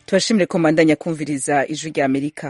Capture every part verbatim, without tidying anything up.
tubashimire ko mbandanya kumviriza ijwi rya Amerika.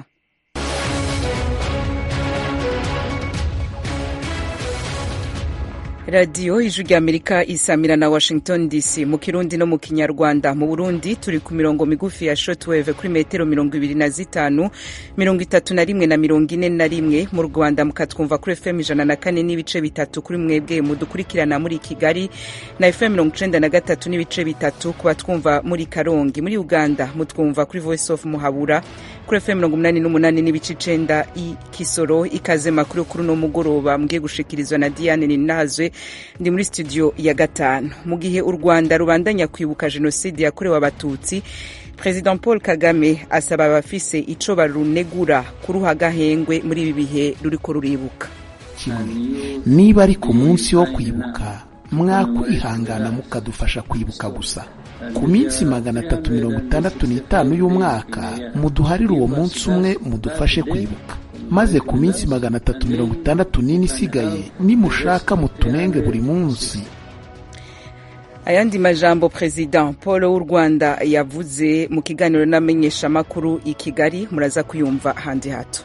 Radio ijwi rya Amerika isamira na Washington D C mu Kirundi no mu Kinyarwanda. Mu Burundi turi ku mirongo migufi ya shortwave kuri metero mirongo ibiri na zitanu, mirongo itatu na rimwe na mirongo ine na rimwe. Mu Rwanda mukatwumva kuri F M ijana na kane n'ibice bitatu kuri mwebwe mudukurikirana muri Kigali, na F M mirongo icenda na gatatu n'ibice bitatu kuba twumva muri Karongi. Muri Uganda mutwumva kuri Voice of Muhabura kuri F M mirongo umunani n'umunani n'ibice icenda i Kisoro. Ikaze makuru kuri no mugoroba mgiye gushikirizwa na Diane Ninazwe ndi muri studio ya gatanu. Mu gihe u Rwanda rubandanya kwibuka jenoside yakorewe abatutsi, President Paul Kagame asaba abafise ico barunegura kuruha gahengwe muri ibi bihe ruriko ruribuka. Niba ari ku munsi wo kwibuka, mwakwihangana mukadufasha kwibuka gusa. Ku minsi magana atatu mirongo itandatu n'itanu y'umwaka muduharire uwo munsi umwe mudufashe kwibuka, maze ku minsi magana atatu mirongo itandatu n'ine isigaye nimushaka mutunenge buri munsi. Ayandi majambo President Paul w'u Rwanda yavuze mu kiganiro n'amenyesha makuru i Kigali, muraza kuyumva handi hato.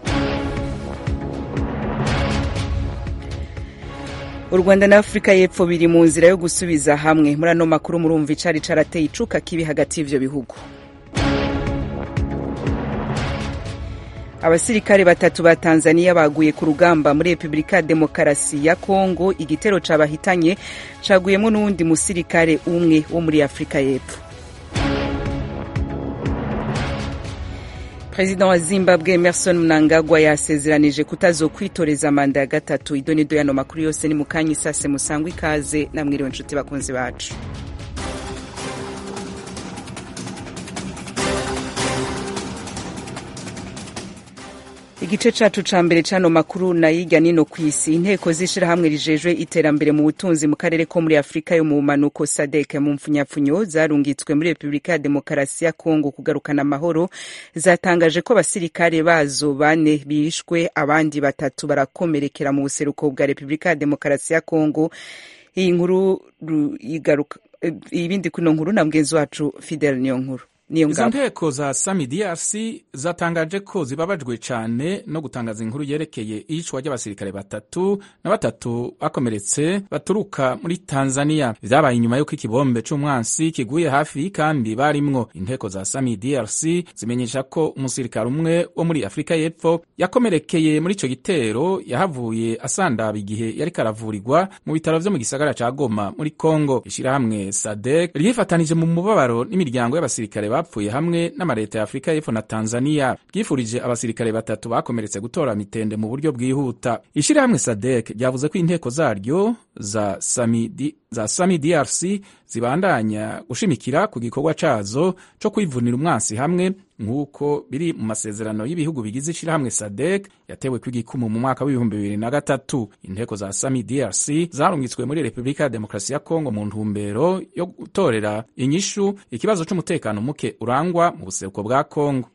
U Rwanda na Afrika y'Epfo biri mu nzira yo gusubiza hamwe. Muri ano makuru murumva icari carateye icuka kibi hagati y'ivyo bihugu. Abasirikare batatu ba Tanzania baguye ku rugamba muri Republika ya Demokarasi ya Kongo. Igitero cabahitanye caguyemo n'undi musirikare umwe wo muri Afrika y'Epfo. President wa Zimbabwe Emmerson Mnangagwa yasezeranije kutazokwitoreza manda ya gatatu. Idonido yano makuru yose ni mukanyi sase musangwa ikaze na mwiriwe nshuti bakunzi bacu. Igice cacu ca mbere cano makuru na yiga nino kwisi. Inteko zishira hamwe rijejwe iterambere mu butunzi mu karere ko muri Afrika yo mu manuko S A D C mu mfunyapfunyo zarungitswe muri Republika ya Demokarasi ya Kongo kugarukana amahoro, zatangaje ko basirikare bazo bane bishwe, abandi batatu barakomerekera mu buseruko bwa Republika ya Demokarasi ya Kongo. Iyi nkuru igaruka ibindi kuno nkuru na mgenzi wacu Fidel Niyonkuru. Izo nteko za Sami D R C zatangaje ko zibabajwe cyane no gutangaza inkuru yerekeye iyicwa ry'abasirikare batatu na batatu bakomeretse baturuka muri Tanzania. Vyabaye inyuma y'uko ikibombe c'umwansi kiguye hafi y'ikambi barimwo. Inteko za Sami D R C zimenyesha ko umusirikare umwe wo muri Afrika y'Epfo yakomerekeye muri ico gitero, yahavuye asandaba igihe yari karavurirwa mu bitaro vyo mu gisagara ca Goma muri Kongo. Ishirahamwe S A D C ryifatanije mu mubabaro n'imiryango y'abasirikare bapfuye hamwe n'amareta ya Afrika y'Epfo na Tanzania. Bwifurije abasirikare batatu bakomeretse gutora mitende mu buryo bwihuta. Ishirahamwe S A D C ryavuze ko inteko zaryo za Sami za Sami D R C zibandanya gushimikira ku gikorwa cazo co kwivunira umwansi hamwe, nk'uko biri mu masezerano y'ibihugu bigize ishirahamwe S A D C yatewe kw'igikumu mu mwaka w'ibihumbi bibiri na gatatu. Inteko za Sami D R C zarungitswe muri Republika ya Demokarasi ya Kongo mu ntumbero yo gutorera inyishu ikibazo c'umutekano muke urangwa mu buseruko bwa Kongo.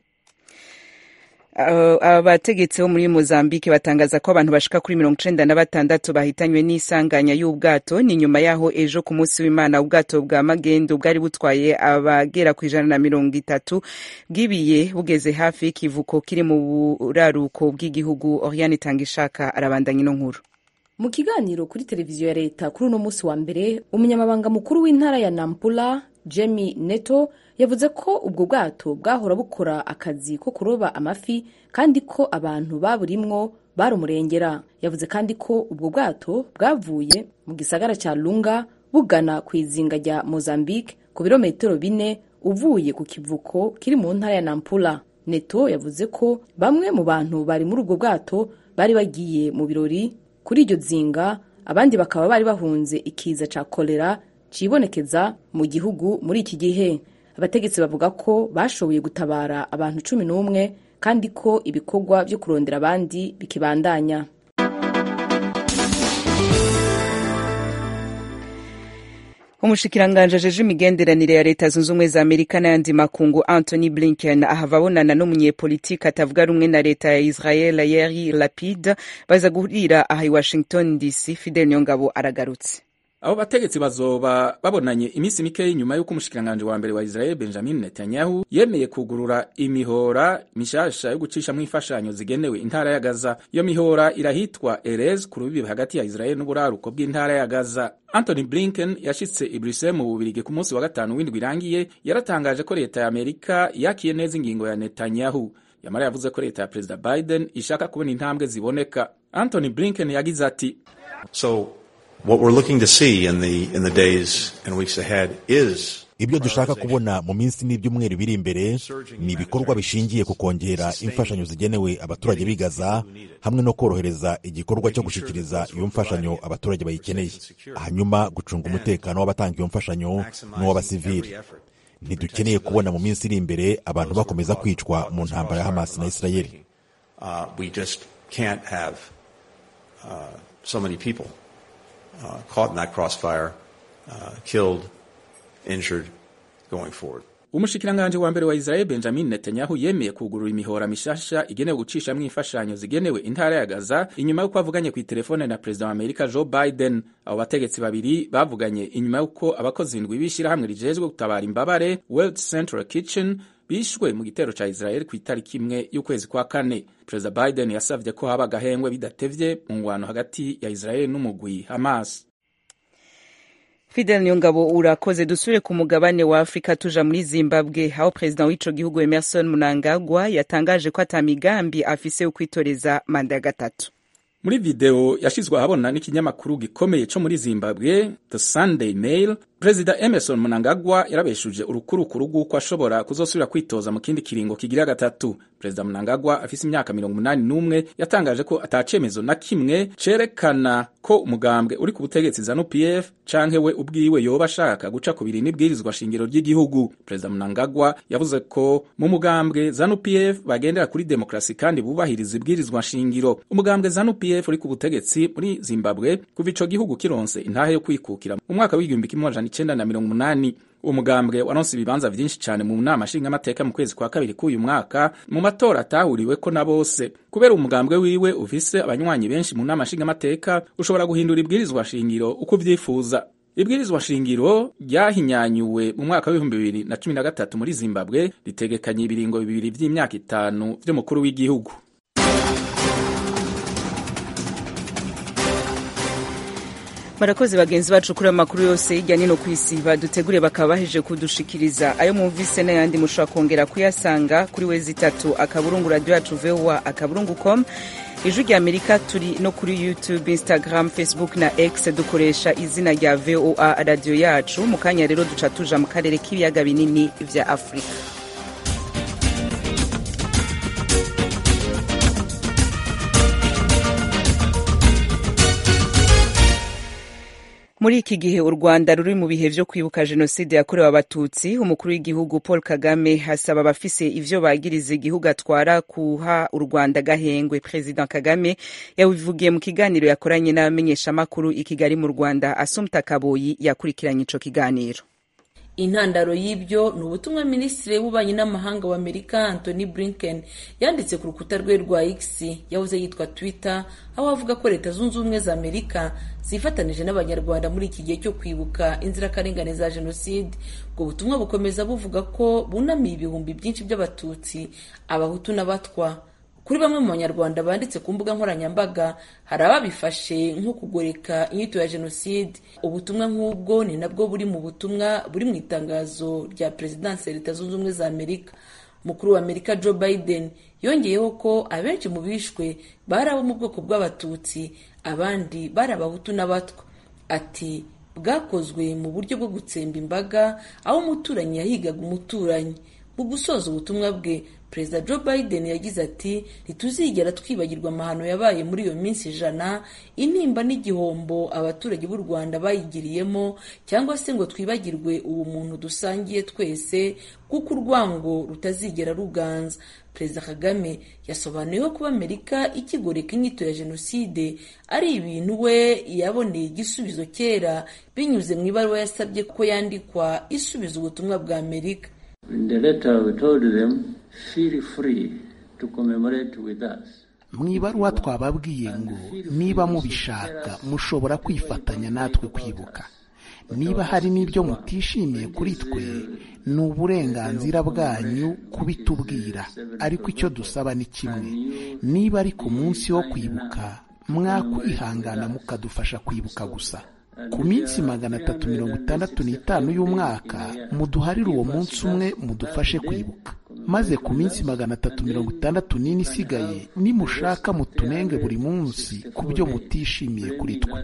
Abategetsi bo muri Mozambique batangaza ko abantu bashika kuri mirongo icenda na batandatu bahitanywe n'isanganya y'ubwato. Ni nyuma yaho ejo ku munsi w'Imana ubwato bwa magendo bwari butwaye abagera ku ijana na mirongo itatu bwibiye bugeze hafi y'ikivuko kiri mu buraruko bw'igihugu. Oriane Tangishaka arabandanya ino nkuru. Mu kiganiro kuri televiziyo ya leta kuri uno munsi wa mbere, umunyamabanga mukuru w'intara ya Nampula Jamie Neto yavuze ko ubwo bwato bwahora bukora akazi ko kuroba amafi kandi ko abantu baburimwo barumurengera. Yavuze kandi ko ubwo bwato bwavuye mu gisagara ca Lunga bugana ku izinga rya Mozambique ku birometero bine uvuye ku kivuko kiri mu ntara ya Nampula. Neto yavuze ko bamwe mu bantu bari muri ubwo bwato bari bagiye mu birori kuri iryo zinga, abandi bakaba bari bahunze ikiza ca kolera cibonekeza mu gihugu muri iki gihe. Abategetsi bavuga ko bashoboye gutabara abantu cumi n'umwe kandi ko ibikorwa byo kurondera abandi bikibandanya. Umushikiranganje ajeje imigenderanire ya Leta Zunze Ubumwe za Amerika n'ayandi makungu Anthony Blinken ahava abonana n'umunyepolitiki atavuga rumwe na leta ya Israel Yair Lapid baza guhurira aha i Washington D C. Fidel Nyongabo aragarutse. abo bategetsi bazoba babonanye iminsi mikeyi inyuma y'uko umushikiranganji wa mbere wa Israel Benjamin Netanyahu yemeye kugurura imihora mishasha yo gucishamwo imfashanyo zigenewe intara ya Gaza. Iyo mihora irahitwa Erez ku rubibi hagati ya Israel n'uburaruko bw'intara ya Gaza. Anthony Blinken yashitse i Bruxelles mu Bubirigi ku munsi wa gatanu w'indwi irangiye, yaratangaje ko leta ya Amerika yakiye neza ingingo ya Netanyahu. Yamara yavuze ko leta ya Perezida Biden ishaka kubona intambwe ziboneka. Anthony Blinken yagize ati, So what we're looking to see in the in the days and weeks ahead is ibyo dushaka kubona mu minsi n'ibyumweru biri imbere ni ibikorwa bishingiye ku kongera imfashanyo zigenewe abaturage b'i Gaza hamwe no korohereza igikorwa cyo gushikiriza iyo mfashanyo abaturage bayikeneye, hanyuma gucunga umutekano w'abatanga iyo mfashanyo n'uw'abasivili. Ntidukeneye kubona mu minsi iri imbere abantu bakomeza kwicwa mu ntambara ya Hamas na Israel. Uh, we just can't have uh, so many people uh, caught in that crossfire, uh, killed, injured, going forward. Umushikiranganji wa mbere wa Israel Benjamin Netanyahu yemeye kugurura imihora mishasha igenewe gucishamwo imfashanyo zigenewe intara ya Gaza inyuma y'uko bavuganye ku telefone na Perezida wa Amerika Joe Biden. Abo bategetsi babiri bavuganye inyuma y'uko abakozi indwi bishira hamwe rijejwe gutabara imbabare World Central Kitchen bishwe mu gitero ca Israel ku itariki imwe y'ukwezi kwa kane. Perezida Biden yasavye ko haba gahengwe bidatevye mu ngwano hagati ya Israel n'umugwi Hamas. Fidel Nyongabo, urakoze. Dusubire ku mugabane wa Afrika tuja muri Zimbabwe, aho president w'ico gihugu Emmerson Mnangagwa yatangaje ko atamigambi afise ukwitoreza manda ya gatatu. Muri video yashizwe ahabona n'ikinyamakuru gikomeye cyo muri Zimbabwe, The Sunday Mail, President Emmerson Mnangagwa yarabeshuje urukurukuru rw'uko ashobora kuzosubira kwitoza mu kindi kiringo kigira gatatu. President Mnangagwa afise imyaka mirongo umunani n'umwe yatangaje ko atacemezo na kimwe cerekana ko umugambwe uri ku butegetsi ZANU P F canke we ubwiwe yoba ashaka guca ku biri n'ibwirizwa shingiro ry'igihugu. President Mnangagwa yavuze ko mu mugambwe ZANU P F bagendera kuri demokrasi kandi bubahiriza ibwirizwa shingiro. Umugambwe ZANU P F uri ku butegetsi muri Zimbabwe kuva ico gihugu kironse intahe yo kwikukira mu mwaka w'igihumbi kimwe amajana icenda na mirongo umunani. Umugambwe waronse ibibanza vyinshi cyane mu nama nshingamateka mu kwezi kwa kabiri k'uyu mwaka mu matora atahuriwe ko na bose. Kubera umugambwe wiwe ufise abanywanyi benshi mu nama nshingamateka, ushobora guhindura ibwirizwa shingiro uko uvyifuza. Ibwirizwa shingiro ryahinyanyuwe mu mwaka w'ibihumbi bibiri na cumi na gatatu muri Zimbabwe ritegekanye ibiringo bibiri vy'imyaka itanu vy'umukuru w'igihugu. Barakoze bagenzi bacu kuri amakuru yose hirya nino kw'isi badutegure bakaba baheje kudushikiriza. Ayo mumvise n'ayandi mushobora kongera kuyasanga kuri wezi itatu akaburungu radio yacu V O A akaburungu com. Ijwi rya Amerika turi no kuri YouTube, Instagram, Facebook na X dukoresha izina rya V O A radio yacu. Mu kanya rero duca tuja mu karere k'ibiyaga binini vya Afrika. Muri iki gihe u Rwanda ruri mu bihe vyo kwibuka jenoside yakorewe abatutsi, umukuru w'igihugu Paul Kagame hasaba abafise ivyo bagiriza igihugu atwara kuha u Rwanda gahengwe. President Kagame yabivugiye mu kiganiro yakoranye n'abamenyesha makuru i Kigali mu Rwanda. Assumpta Kaboyi yakurikiranye ico kiganiro. Intandaro y'ibyo ni ubutumwa Minisitiri w'Ububanyi n'Amahanga wa Amerika Anthony Blinken yanditse ku rukuta rwe rwa X yahoze yitwa Twitter, aho avuga ko Leta Zunze Ubumwe za Amerika zifatanije n'Abanyarwanda muri iki gihe cyo kwibuka inzirakarengane za jenoside. Ubwo butumwa bukomeza buvuga ko bunamiye ibihumbi byinshi by'Abatutsi, Abahutu n'Abatwa. Kuri bamwe mu Banyarwanda banditse ku mbuga nkoranyambaga, hari ababifashe nko kugoreka inyito ya jenoside. Ubutumwa nk'ubwo ni nabwo buri mu butumwa buri mu itangazo rya Presidence ya Leta Zunze Ubumwe za Amerika. Mukuru wa Amerika Joe Biden yongeyeho ko abenshi mu bishwe bari abo mu bwoko bw'Abatutsi, abandi bari Abahutu n'Abatwa. Ati bwakozwe mu buryo bwo gutsemba imbaga, aho umuturanyi yahigaga umuturanyi. Mu gusoza ubutumwa bwe, Perezida Joe Biden yagize ati ntituzigera twibagirwa amahano yabaye muri iyo minsi ijana, intimba n'igihombo abaturage b'u Rwanda bayigiriyemo, cyangwa se ngo twibagirwe ubu muntu dusangiye twese, kuko urwango rutazigera ruganza. Perezida Kagame yasobanuye ko kuba Amerika ikigoreka inyito ya jenoside ari ibintu we yaboneye igisubizo kera binyuze mu ibaruwa yasabye ko yandikwa isubiza ubutumwa bwa Amerika. In the letter we told them, feel free to commemorate with us. mu ibaruwa twababwiye ngo niba mubishaka mushobora kwifatanya natwe kwibuka. Niba hari n'ibyo mutishimiye kuri twe, ni uburenganzira bwanyu kubitubwira, ariko icyo dusaba ni kimwe: niba ari ku munsi wo kwibuka, mwakwihangana mukadufasha kwibuka gusa. Ku minsi magana atatu mirongo itandatu n'itanu y'umwaka muduharire uwo munsi umwe mudufashe kwibuka, maze ku minsi magana atatu mirongo itandatu n'ine isigaye nimushaka mutunenge buri munsi ku byo mutishimiye kuri twe.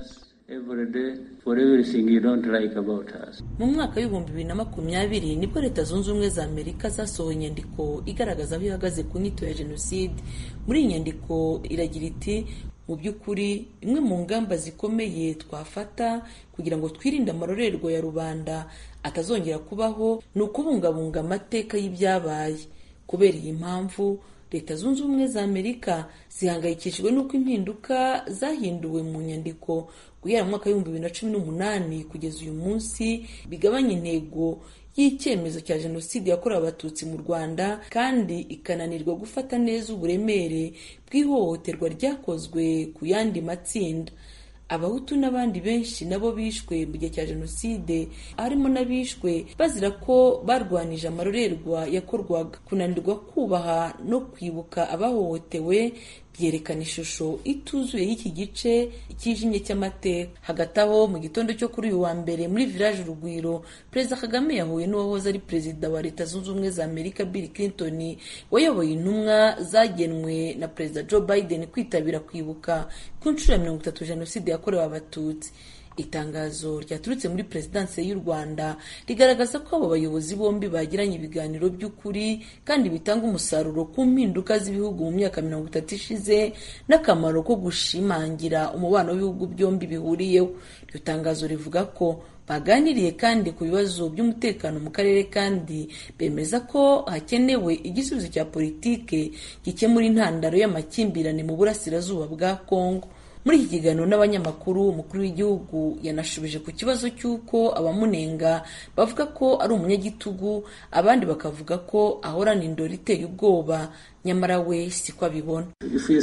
Mu mwaka w'ibihumbi bibiri na makumyabiri nibwo Leta Zunze Ubumwe za Amerika zasohoye inyandiko igaragaza aho ihagaze ku nyito ya jenoside. Muri iyi nyandiko iragira iti: mu by'ukuri imwe mu ngamba zikomeye twafata kugira ngo twirinde amarorerwa ya rubanda atazongera kubaho ni ukubungabunga amateka y'ibyabaye. Kubera iyi mpamvu Leta Zunze Ubumwe za Amerika zihangayikishijwe n'uko impinduka zahinduwe mu nyandiko guhera mu mwaka w'ibihumbi bibiri na cumi n'umunani kugeza uyu munsi bigabanya intego y'icyemezo cya jenoside yakorewe Abatutsi mu Rwanda, kandi ikananirwa gufata neza uburemere bw'ihohoterwa ryakozwe ku yandi matsinda. Abahutu n'abandi benshi nabo bishwe mu gihe cya jenoside, harimo n'abishwe bazira ko barwanije amarorerwa yakorwaga. Kunanirwa kubaha no kwibuka abahohotewe byerekana ishusho ituzuye y'iki gice cyijimye cy'amateka. Hagati aho, mu gitondo cyo kuri uyu wa mbere muri village Urugwiro, Perezida Kagame yahuye n'uwahoze ari Perezida wa Leta Zunze Ubumwe za Amerika Bill Clinton, wayoboye intumwa zagenwe na Perezida Joe Biden kwitabira kwibuka ku nshuro ya mirongo itatu jenoside yakorewe Abatutsi. Itangazo ryaturutse muri Perezidansi y'u Rwanda rigaragaza ko abo bayobozi bombi bagiranye ibiganiro by'ukuri kandi bitanga umusaruro ku mpinduka z'ibihugu mu myaka mirongo itatu ishize n'akamaro ko gushimangira umubano w'ibihugu byombi bihuriyeho. Iryo tangazo rivuga ko baganiriye kandi ku bibazo by'umutekano mu karere, kandi bemeza ko hakenewe igisubizo cya politike gikemura intandaro y'amakimbirane mu burasirazuba bwa Kongo. Muri iki kiganiro n'abanyamakuru, umukuru w'igihugu yanashubije ku kibazo cy'uko abamunenga bavuga ko ari umunyagitugu, abandi bakavuga ko ahorana indoro iteye ubwoba, nyamara we siko abibona.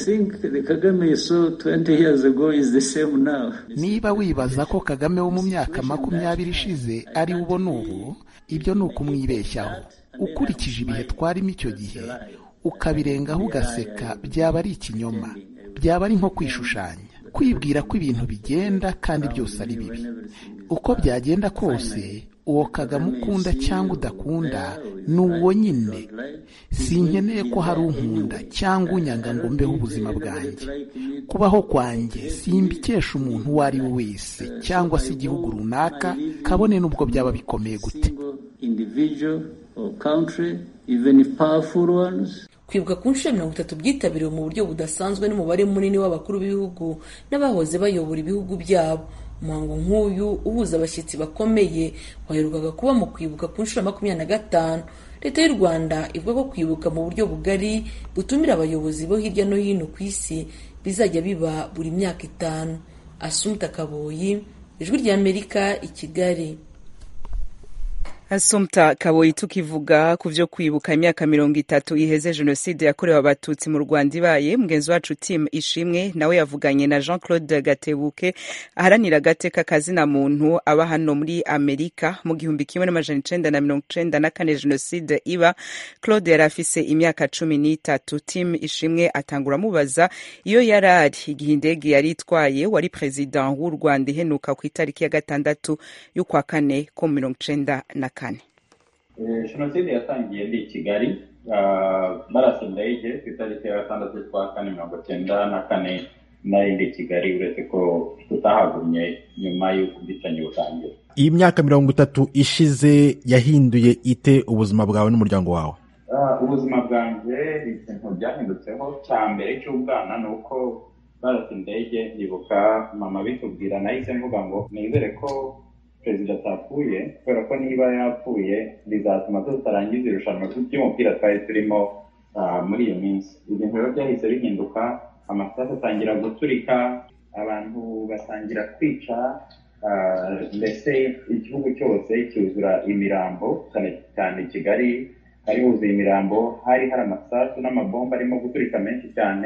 Niba wibaza ko Kagame wo mu myaka makumyabiri ishize ari ubona ubu, ibyo ni ukumwibeshyaho. Ukurikije ibihe twarimo icyo gihe ukabirengaho ugaseka, byaba ari ikinyoma, byaba ari nko kwishushanya, kwibwira ko ibintu bigenda kandi byose ari bibi. Uko byagenda kose, uwo Kagame ukunda cyangwa udakunda ni uwo nyine. Sinkeneye ko hari unkunda cyangwa unyanga ngo mbeho ubuzima bwanjye. Kubaho kwanjye simbikesha umuntu uwo ari we wese cyangwa se igihugu runaka, kabone n'ubwo byaba bikomeye gute. Kwibuka ku nshuro mirongo itatu byitabiriwe mu buryo budasanzwe n'umubare munini w'abakuru b'ibihugu n'abahoze bayobora ibihugu byabo. Umuhango nk'uyu uhuza abashyitsi bakomeye waherukaga kuba mu kwibuka ku nshuro makumyabiri na gatanu. Leta y'u Rwanda ivuga ko kwibuka mu buryo bugari butumira abayobozi bo hirya no hino ku isi bizajya biba buri myaka itanu. Assumpta Kaboyi, Ijwi ry'Amerika, i Kigali. Assumpta Kaboyi, tukivuga ku vyo kwibuka imyaka mirongo itatu iheze jenoside yakorewe Abatutsi mu Rwanda ibaye, mugenzi wacu Tim Ishimwe nawe yavuganye na Jean Claude Gatebuke aharanira agateka kazina muntu aba hano muri Amerika. Mu gihumbi kimwe n'amajana icenda na mirongo icenda na kane jenoside iba, Claude yari afise imyaka cumi n'itatu. Tim Ishimwe atangura mubaza iyo yarari igihe indege yari itwaye wari President w'u Rwanda ihenuka ku itariki ya gatandatu y'ukwa kane ko mirongo icenda na kane. Jenoside yatangiye ndi Kigali, barasa indege ku itariki ya gatandatu y'ukwa kane mirongo icyenda na kane, nari ndi Kigali, uretse ko tutahagumye nyuma y'uko ubwicanyi butangira. Iyi myaka mirongo itatu ishize yahinduye ite ubuzima bwawe n'umuryango wawe? Ubuzima bwanjye ikintu byahindutseho cya mbere cy'ubwana ni uko barasa indege, ndibuka mama bitubwira, nahise mvuga ngo nizere ko Perezida atapfuye, kubera ko niba yapfuye bizatuma tutarangiza irushanwa ry'umupira twari turimo muri iyo minsi. Ibintu rero byahise bihinduka, amasasu atangira guturika, abantu batangira kwica, mbese igihugu cyose cyuzura imirambo, cyane cyane Kigali hari huzuye imirambo, hari hari amasasu n'amabomba arimo guturika menshi cyane.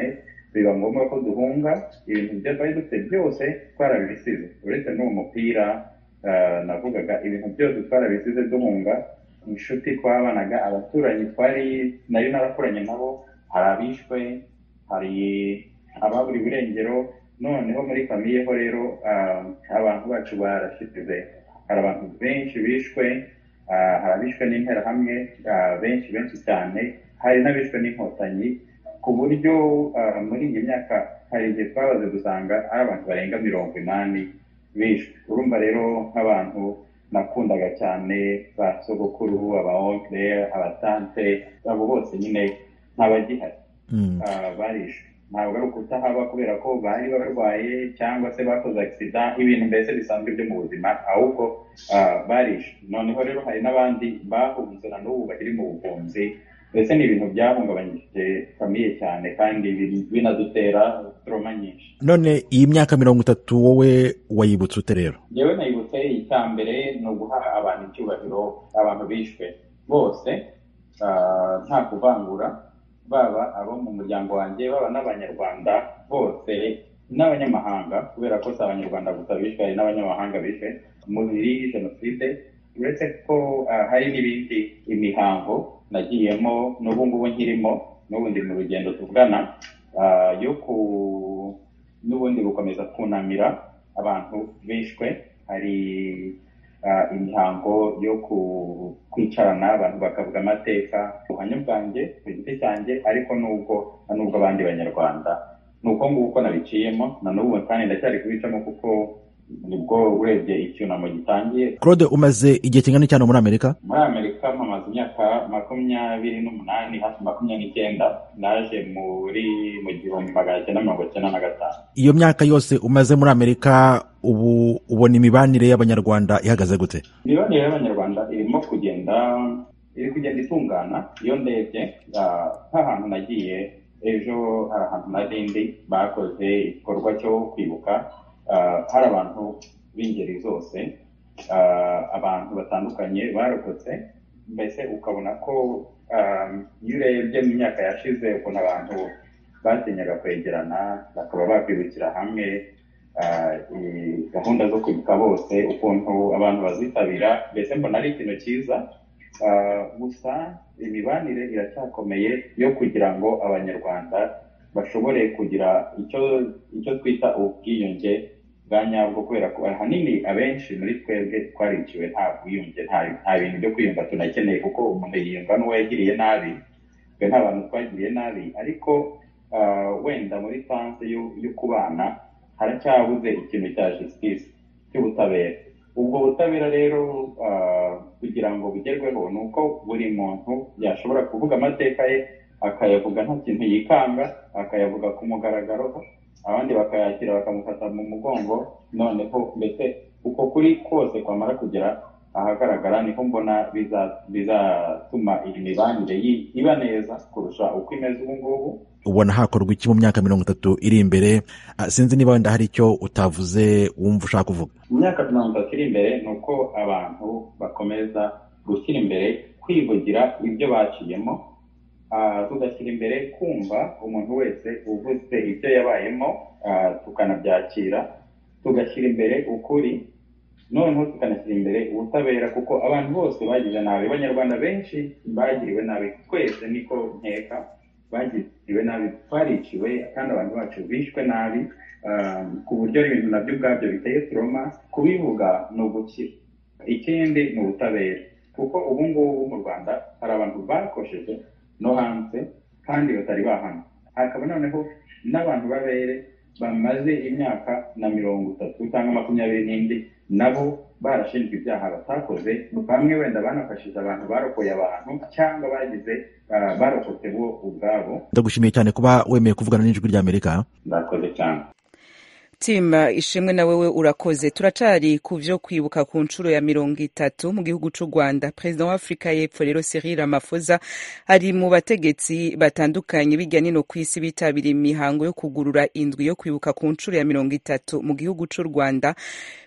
biba ngombwa ko duhunga. Ibintu byo twari dufite byose twarabisize, uretse n'uwo mupira navugaga, ibintu byose twarabisize duhunga. Inshuti twabanaga, abaturanyi twari nari narakoranye nabo, hari abishwe, hari ababuri burengero. Noneho muri famiye ho rero abantu bacu barashize, hari abantu benshi bishwe, hari abishwe n'interahamwe benshi benshi cyane, hari n'abishwe n'inkotanyi, ku buryo muri iyi myaka hari igihe twabaze gusanga ari abantu barenga mirongo inani bishwe. Urumva rero nk'abantu nakundaga cyane, ba sogokuru, aba oncle, abatante, abo bose nyine ntabagihari, barishwe. Ntabwo ari ukutahaba kubera ko bari barwaye cyangwa se bakoze accident, ibintu mbese bisanzwe byo mu buzima, ahubwo barishwe. Noneho rero hari n'abandi bahunze na n'ubu bakiri mu buhunzi. Mbese ni ibintu byahungabanyije famiye cyane kandi binadutera trauma nyinshi. None iyi myaka mirongo itatu wowe wayibutse ute rero? Yewe nayibutse icya mbere ni uguha abantu icyubahiro, abantu bishwe bose nta kuvangura, baba abo mu muryango wanjye, baba n'abanyarwanda bose n'abanyamahanga, kubera ko si abanyarwanda gusa bishwe, hari n'abanyamahanga bishwe muri jenoside. Uretse ko hari n'ibindi imihango nagiyemo n'ubu ngubu nkirimo, n'ubundi mu rugendo tuvugana yo ku n'ubundi gukomeza kunamira abantu bishwe. Hari imihango yo kwicarana abantu bakavuga amateka, ubuhamya bwanjye ku giti cyanjye, ariko nubwo nubwo abandi banyarwanda nuko nguko nabiciyemo na n'ubu kandi ndacyari kubicamo kuko nibwo urebye icyunamo gitangiye. Claude, umaze igihe kingana cyane muri Amerika? Muri Amerika mpamaze imyaka makumyabiri n'umunani, hafi makumyabiri n'icyenda. Naje muri mu gihumbi magana cyenda mirongo cyenda na gatanu. Iyo myaka yose umaze muri Amerika, ubu ubona imibanire y'abanyarwanda ihagaze gute? Imibanire y'abanyarwanda irimo kugenda iri kugenda itungana. Iyo ndebye nk'ahantu nagiye ejo, hari ahantu narindi bakoze igikorwa cyo kwibuka, hari abantu b'ingeri zose, abantu batandukanye barokotse. Mbese ukabona ko iyo urebye mu myaka yashize ukuntu abantu batinyaga kwegerana bakaba bakwibukira hamwe, gahunda zo kwibuka bose ukuntu abantu bazitabira, mbese mbona ari ikintu cyiza. Gusa imibanire iracyakomeye yo kugira ngo abanyarwanda bashobore kugira icyo icyo twita ubwiyunge bwa nyabwo, kubera ko ahanini abenshi muri twebwe twariciwe nta bwiyunge, nta bintu byo kwiyunga tunakeneye, kuko umuntu yiyunga n'uwo yagiriye nabi, twe nta bantu twagiriye nabi. Ariko wenda muri sanse yo kubana haracyabuze ikintu cya justice, cy'ubutabera. Ubwo butabera rero kugira ngo bugerweho ni uko buri muntu yashobora kuvuga amateka ye, akayavuga nta kintu yikanga, akayavuga ku mugaragaro, abandi bakayakira bakamufata mu mugongo. Noneho mbese uko kuri kose kwamara kugera ahagaragara, niko mbona bizatuma iyi mibanire iba neza kurusha uko imeze ubu ngubu. Ubona hakorwa iki mu myaka mirongo itatu iri imbere? Sinzi niba wenda hari icyo utavuze wumva ushaka kuvuga. Mu myaka mirongo itatu iri imbere ni uko abantu bakomeza gushyira imbere kwivugira ibyo baciyemo, tugashyira imbere kumva umuntu wese uvuze ibyo yabayemo, tukanabyakira, tugashyira imbere ukuri, noneho tukanashyira imbere ubutabera, kuko abantu bose bagize nabi, abanyarwanda benshi bagiriwe nabi, twese niko nkeka bagiriwe nabi, twariciwe kandi abantu bacu bishwe nabi, ku buryo ibintu nabyo ubwabyo biteye trauma. Kubivuga ni ugukira. Ikindi ni ubutabera, kuko ubu ngubu mu Rwanda hari abantu bakosheje no hanze kandi batari bahana. Hakaba noneho n'abantu babere bamaze imyaka na mirongo itatu cyangwa makumyabiri n'indi, nabo barashinjwa ibyaha batakoze, bamwe wenda banafashije abantu barokoye abantu cyangwa bagize barokotse bo ubwabo. Ndagushimiye cyane kuba wemeye kuvugana n'Ijwi ry'Amerika. Ndakoze cyane. Tim Ishimwe na wewe urakoze. Turacari ku vyo kwibuka ku nshuro ya mirongo itatu mu gihugu c'u Rwanda. President wa Afrika y'Epfo rero Cyril Ramaphosa ari mu bategetsi batandukanye bijya nino kwisi bitabira imihango yo kugurura indwi yo kwibuka ku nshuro ya mirongo itatu mu gihugu c'u Rwanda.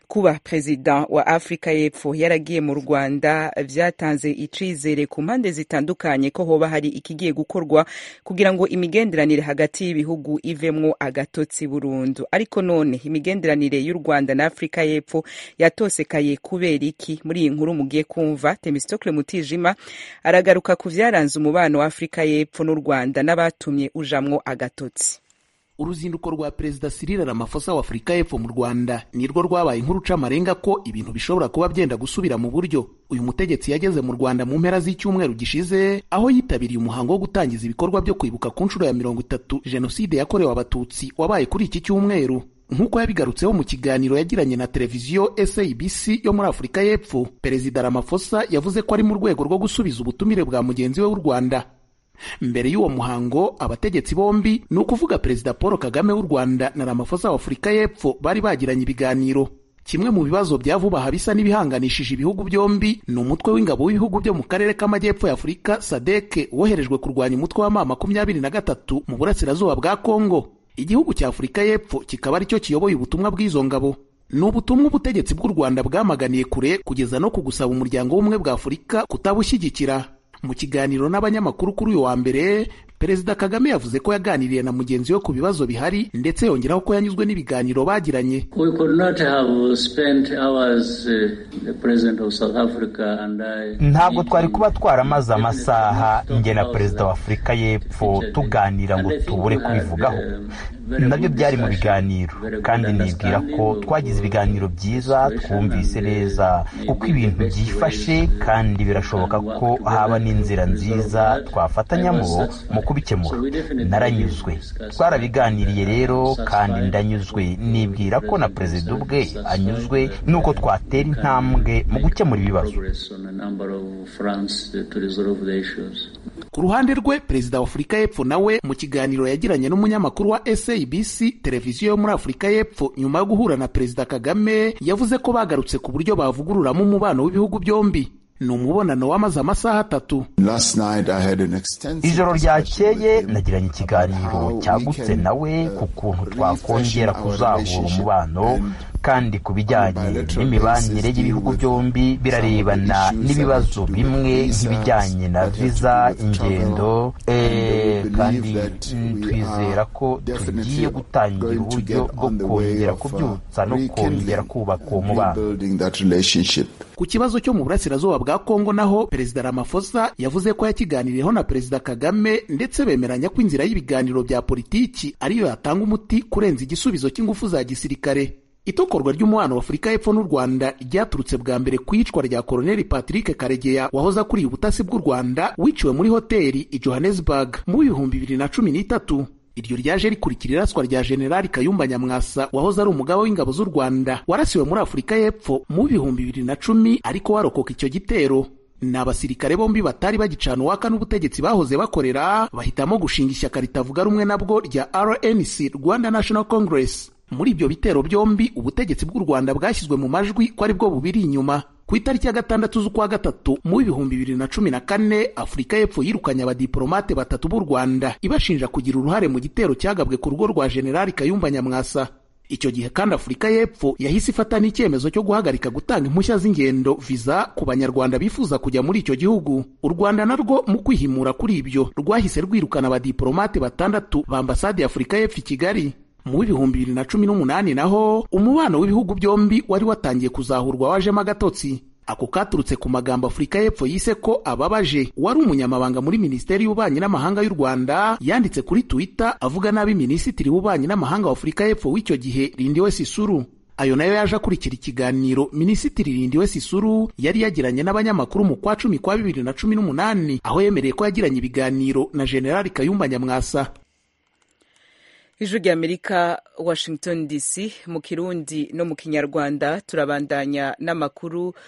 kuba perezida wa Afrika y'Epfo yaragiye mu Rwanda vyatanze icizere ku mpande zitandukanye ko hoba hari ikigiye gukorwa kugira ngo imigenderanire hagati y'ibihugu ivemwo agatotsi burundu. Ariko none imigenderanire y'u Rwanda na Afrika y'Epfo yatosekaye kubera iki? Muri iyi nkuru mugiye kumva Themistocle Mutijima aragaruka ku vyaranze umubano wa Afrika y'Epfo n'u Rwanda n'abatumye ujamwo agatotsi. Uruzinduko rwa Perezida Cyril Ramaphosa wa Afrika y'Epfo mu Rwanda nirwo rwabaye inkuru c'amarenga ko ibintu bishobora kuba byenda gusubira mu buryo. Uyu mutegetsi yageze mu Rwanda mu mpera z'icyumweru gishize aho yitabiriye umuhango wo gutangiza ibikorwa byo kwibuka ku nshuro ya mirongo itatu Jenoside yakorewe Abatutsi wabaye kuri iki cyumweru. Nk'uko yabigarutseho mu kiganiro yagiranye na televiziyo S A B C yo muri Afrika y'Epfo, Perezida Ramaphosa yavuze ko ari mu rwego rwo gusubiza ubutumire bwa mugenzi we w'u Rwanda. Mbere y'uwo muhango abategetsi bombi ni ukuvuga Perezida Paul Kagame w'u Rwanda na Ramaphosa wa Afrika y'Epfo bari bagiranye ibiganiro. Kimwe mu bibazo bya vuba habisa n'ibihanganishije ibihugu byombi ni umutwe w'ingabo w'ibihugu byo mu karere k'amajyepfo ya Afurika S A D C woherejwe kurwanya umutwe wa M makumyabiri na gatatu mu burasirazuba bwa Kongo. Igihugu cya Afrika y'Epfo kikaba aricyo kiyoboye ubutumwa bw'izo ngabo. Ni ubutumwa ubutegetsi bw'u Rwanda bwamaganiye kure kugeza no kugusaba umuryango w'ubumwe bwa Afurika kutabushyigikira. Mu kiganiro n'abanyamakuru kuri uyu wa mbere, Perezida Kagame yavuze ko yaganiriye na mugenzi we ku bibazo bihari ndetse yongeraho ko yanyuzwe n'ibiganiro bagiranye. We could not have spent hours uh, the president of South Africa and I. Ntabwo twari kuba twaramaze amasaha nge na Perezida wa Afrika y'Epfo tuganira ngo tubure kubivugaho. Nabyo byari mu biganiro kandi nibwira ko twagize ibiganiro byiza, twumvise neza uko ibintu byifashe kandi birashoboka ko haba n'inzira nziza twafatanyamo mu kubikemura. Naranyuzwe, twarabiganiriye rero kandi ndanyuzwe, nibwira ko na Perezida ubwe anyuzwe nuko twatera intambwe mu gukemura ibibazo. Ku ruhande rwe, Perezida wa Afrika y'Epfo nawe mu kiganiro yagiranye n'umunyamakuru wa S A B C televiziyo yo muri Afrika y'Epfo nyuma yo guhura na Perezida Kagame, yavuze ko bagarutse ku buryo bavugururamo umubano w'ibihugu byombi. Ni umubonano wamaze amasaha atatu. Ijoro ryakeye nagiranye ikiganiro cyagutse nawe ku kuntu twakongera kuzahura umubano kandi ku bijyanye n'imibanire y'ibihugu byombi birarebana n'ibibazo bimwe nk'ibijyanye na visa, ingendo, eh, kandi twizera ko tugiye gutangira uburyo bwo kongera kubyutsa no kongera kubaka uwo mubano. Ku kibazo cyo mu burasirazuba bwa Kongo naho, Perezida Ramaphosa yavuze ko yakiganiriyeho na Perezida Kagame ndetse bemeranya ko inzira y'ibiganiro bya politiki ariyo yatanga umuti kurenza igisubizo cy'ingufu za gisirikare. Itokorwa ry'umubano wa Afrika y'Epfo n'u Rwanda ryaturutse bwa mbere ku iyicwa rya Koloneli Patrick Karegeya wahoze akuriye ubutasi bw'u Rwanda, wiciwe muri hoteli i Johannesburg mu bihumbi bibiri na cumi n'itatu. Iryo ryaje rikurikira iraswa rya Generali Kayumba Nyamwasa wahoze ari umugaba w'ingabo z'u Rwanda warasiwe muri Afrika y'Epfo mu bihumbi bibiri na cumi ariko warokoka icyo gitero. Ni abasirikare bombi batari bagicana uwaka n'ubutegetsi bahoze bakorera, bahitamo gushinga ishyaka ritavuga rumwe nabwo rya R N C, Rwanda National Congress. Muri ibyo bitero byombi ubutegetsi bw'u Rwanda bwashyizwe mu majwi ko ari bwo bubiri inyuma. Ku itariki ya gatandatu z'ukwa gatatu mu bihumbi bibiri na cumi na kane, Afrika y'Epfo yirukanye abadiplomate batatu b'u Rwanda ibashinja kugira uruhare mu gitero cyagabwe ku rugo rwa Generali Kayumba Nyamwasa. Icyo gihe kandi Afrika y'Epfo yahise ifata n'icyemezo cyo guhagarika gutanga impushya z'ingendo visa ku banyarwanda bifuza kujya muri icyo gihugu. U Rwanda narwo mu kwihimura kuri ibyo rwahise rwirukana abadiplomate batandatu ba ambasade ya Afrika y'Epfo i Kigali. Mu bihumbi bibiri na cumi n'umunani naho umubano w'ibihugu byombi wari watangiye kuzahurwa wajemo agatotsi. Ako katurutse ku magambo Afrika y'Epfo yise ko ababaje. Wari umunyamabanga muri Minisiteri y'Ububanyi n'Amahanga y'u Rwanda yanditse kuri Twitter avuga nabi Minisitiri w'Ububanyi n'Amahanga wa Afrika y'Epfo w'icyo gihe Lindiwe Sisulu. Ayo nayo yaje akurikira ikiganiro Minisitiri Lindiwe Sisulu yari yagiranye n'abanyamakuru mu kwa cumi kwa bibiri na cumi n'umunani aho yemereye ko yagiranye ibiganiro na Generali Kayumba Nyamwasa. Ijwi ry'Amerika, Washington D C, mu Kirundi no mu Kinyarwanda. Turabandanya n'amakuru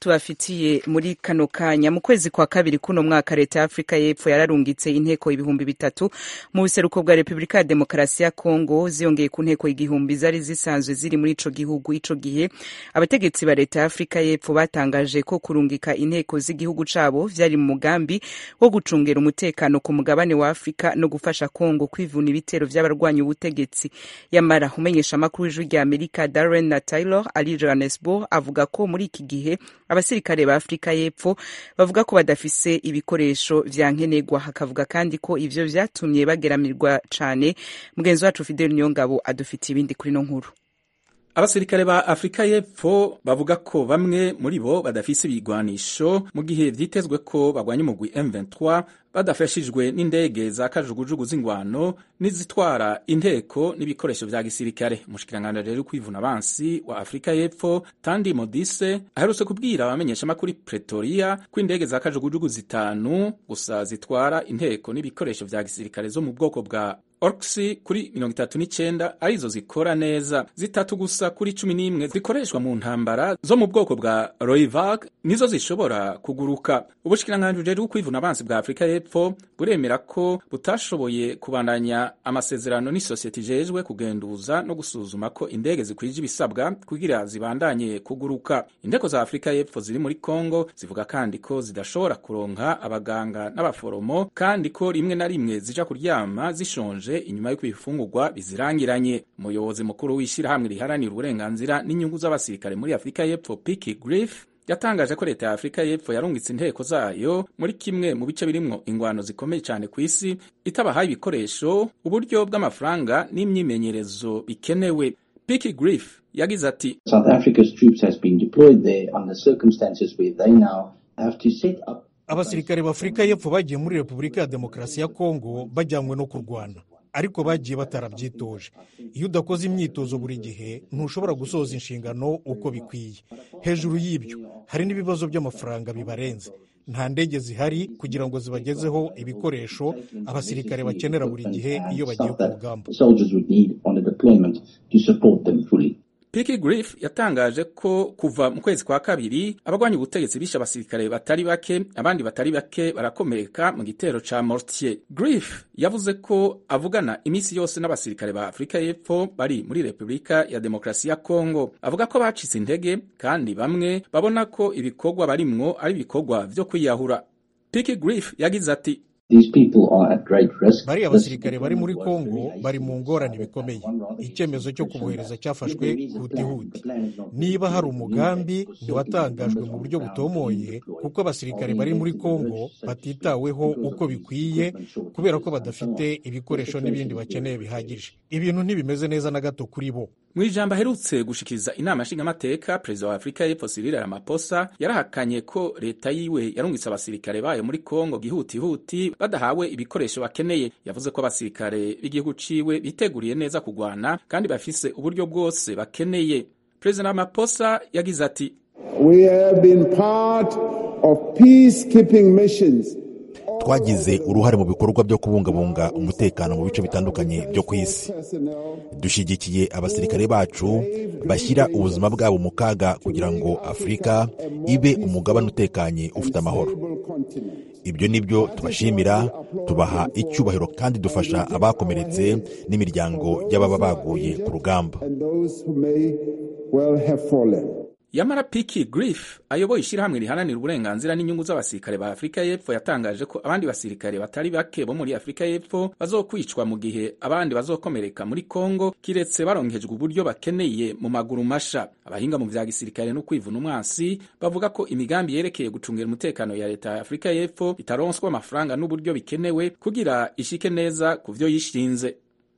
tubafitiye muri kano kanya. Mu kwezi kwa kabiri kuno mwaka leta ya Afrika y'Epfo yararungitse inteko ibihumbi bitatu mu buseruko bwa Repubulika ya Demokarasi ya Kongo, ziyongeye ku nteko igihumbi zari zisanzwe ziri muri ico gihugu. Ico gihe abategetsi ba leta ya Afrika y'Epfo batangaje ko kurungika inteko z'igihugu cabo vyari mu mugambi wo gucungera umutekano ku mugabane wa Afrika no gufasha Kongo kwivuna ibitero vy'abarwanya ubutegetsi. Yamara umenyesha makuru w'ijwi rya Amerika Darren na Taylor ali Johannesburg avuga ko muri iki gihe abasirikare ba Afrika y'Epfo bavuga ko badafise ibikoresho vya nkenerwa. Hakavuga kandi ko ivyo vyatumye bageramirwa cane. Mugenzi wacu Fidel Nyongabo adufitiye ibindi kuri no nkuru. Abasirikare ba Afrika y'Epfo bavuga ko bamwe muri bo badafise ibigwanisho mu gihe vyitezwe ko bagwanya umugwi M vingt-trois badafashijwe n'indege za kajugujugu z'ingwano n'izitwara inteko n'ibikoresho vya gisirikare. Umushikiranganje rero kwivuna abansi wa Afrika y'Epfo Tandi Modise aherutse kubwira abamenyesha makuru Pretoria ko indege za kajugujugu zitanu gusa zitwara inteko n'ibikoresho vya gisirikare zo mu bwoko bwa Orksi kuri mirongo itatu n'icenda arizo zikora neza, zitatu gusa kuri cumi n'imwe zikoreshwa mu ntambara zo mu bwoko bwa Roivag nizo zishobora kuguruka. Ubushikiranganje rero kwivuna abansi bwa Afrika y'Epfo buremera ko butashoboye kubandanya amasezerano n'isosiyete ijejwe kugenduza no gusuzuma ko indege zikwije ibisabwa kugira zibandanye kuguruka. Indeko za Afrika y'Epfo ziri muri Kongo zivuga kandi ko zidashobora kuronka abaganga n'abaforomo, kandi ko rimwe na rimwe zija kuryama zishonje inyuma y'uko ibifungurwa bizirangiranye. Umuyobozi mukuru w'ishirahamwe riharanira uburenganzira n'inyungu z'abasirikare muri Afrika y'Epfo Picky Griff yatangaje ko leta ya Afrika y'Epfo yarungitse inteko zayo muri kimwe mu bice birimwo ingwano zikomeye cyane ku isi, itabahaye ibikoresho, uburyo bw'amafaranga n'imyimenyerezo bikenewe. Picky Griff yagize ati South Africa's troops has been deployed there under circumstances where they now have to set up. Abasirikare ba Afrika y'Epfo bagiye muri Repubulika ya Demokarasi ya Kongo bajyanywe no kurwana, ariko bagiye batarabyitoje. Iyo udakoze imyitozo buri gihe ntushobora gusoza inshingano uko bikwiye. Hejuru y'ibyo hari n'ibibazo by'amafaranga bibarenze. Nta ndege zihari kugira ngo zibagezeho ibikoresho abasirikare bakenera buri gihe iyo bagiye ku rugamba. Picky Griff yatangaje ko kuva mu kwezi kwa kabiri abagwanya ubutegetsi bisha abasirikare batari bake, abandi batari bake barakomereka mu gitero ca Mortier. Griff yavuze ko avugana imisi yose n'abasirikare ba Afrika y'Epfo bari muri Repubulika ya Demokarasi ya Kongo. Avuga ko bacitse intege kandi bamwe babona ko ibikorwa barimwo ari ibikorwa vyo kwiyahura. Picky Griff yagize ati bari abasirikare bari muri Kongo bari mu ngorane bikomeye. Icyemezo cyo kubohereza cyafashwe hutihuti. Niba hari umugambi ntiwatangajwe mu buryo butomoye, kuko abasirikare bari muri Kongo batitaweho uko bikwiye kubera ko badafite ibikoresho n'ibindi bakeneye bihagije. Ibintu ntibimeze neza na gato kuri bo. Mu ijambo aherutse gushikiriza inama nshingamateka, Perezida wa Afrika y'Epfo Cyril Ramaphosa yarahakanye ko leta yiwe yarungitse abasirikare bayo muri Kongo gihutihuti badahawe ibikoresho bakeneye. Yavuze ko abasirikare b'igihugu ciwe biteguriye neza kugwana kandi bafise uburyo bwose bakeneye. Perezida Ramaphosa yagize ati We have been part of peacekeeping missions. Twagize uruhare mu bikorwa byo kubungabunga umutekano mu bice bitandukanye byo ku isi. Dushigikiye abasirikare bacu bashyira ubuzima bwabo mu kaga kugira ngo Afrika ibe umugabane utekanye ufite amahoro. Ibyo nibyo tubashimira, tubaha icyubahiro kandi dufasha abakomeretse n'imiryango y'ababa baguye ku rugamba. Yamara Picky Griff ayoboye ishirahamwe rihananira uburenganzira n'inyungu z'abasirikare ba Afrika y'Epfo yatangaje ko abandi basirikare batari bake bo muri Afrika y'Epfo bazokwicwa mu gihe abandi bazokomereka muri Kongo kiretse baronkejwe uburyo bakeneye mu maguru masha. Abahinga mu vya gisirikare no kwivuna umwansi bavuga ko imigambi yerekeye gucungera umutekano ya leta ya Afrika y'Epfo itaronswa amafaranga n'uburyo bikenewe kugira ishike neza ku vyo yishinze.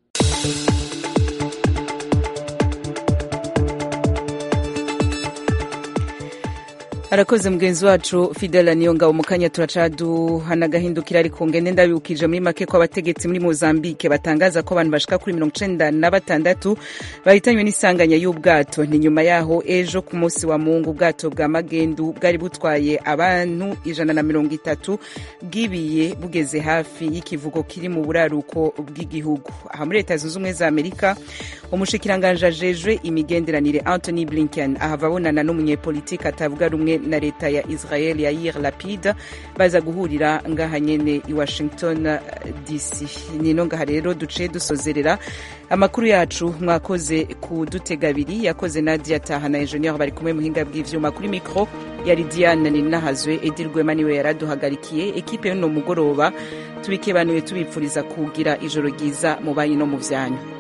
Arakoze mugenzi wacu Fidela Niyonga. Umukanya turacaduhana gahindukira, ariko ngende ndabibukije muri make ko abategetsi muri Mozambique batangaza ko abantu bashika kuri mirongo icenda na batandatu bahitanywe n'isanganya y'ubwato. Ni nyuma yaho ejo ku munsi wa Mungu ubwato bwa magendu bwari butwaye abantu ijana na mirongo itatu bwibiye bugeze hafi y'ikivugo kiri mu buraruko bw'igihugu. Aha muri Leta Zunze Ubumwe za Amerika, umushikiranganje ajejwe imigenderanire Anthony Blinken ahava abonana n'umunyepolitiki atavuga rumwe hamwe na leta ya Israel ya Yair Lapid baza guhurira ngaha nyene i Washington D C. Nino ngaha rero duce dusozerera amakuru yacu. Mwakoze kudutega abiri, yakoze Nadia Taha na Engineer bari kumwe muhinga bw'ivyuma, kuri micro yari Diane Ninahazwe, Edirwema niwe yaraduhagarikiye. Ekipe y'uno mugoroba tubikebanuye tubipfuriza kugira ijoro ryiza mu banyi no mu vyanyu.